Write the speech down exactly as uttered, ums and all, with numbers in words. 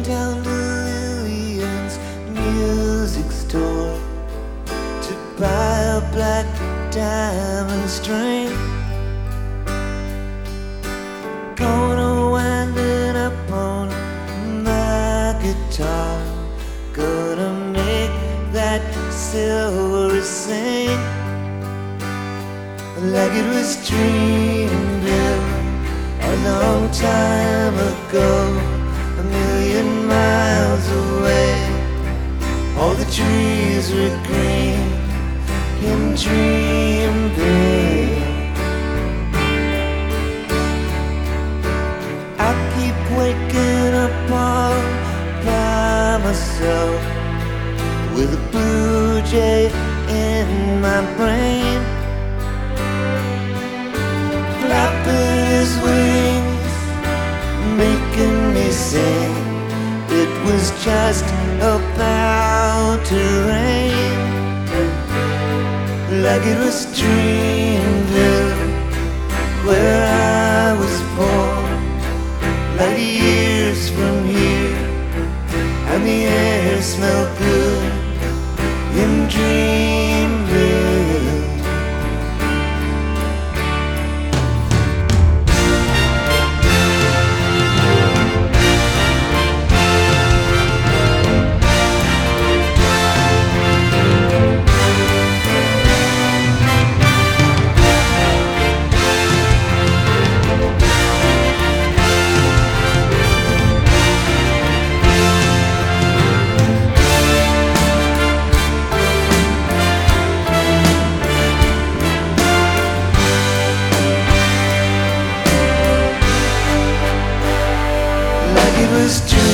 down to Lillian's music store to buy a black diamond string. Gonna wind it up on my guitar, gonna make that silver sing like it was Dreamville a long time ago, a million miles away. All the trees were green in Dreamville. I keep waking up all by myself with a blue jay in my brain, flapping his wings, making me sing. It was just about to rain, like it was Dreamville, where I was born, like years from here, and the air smelled good in Dreamville. It was true.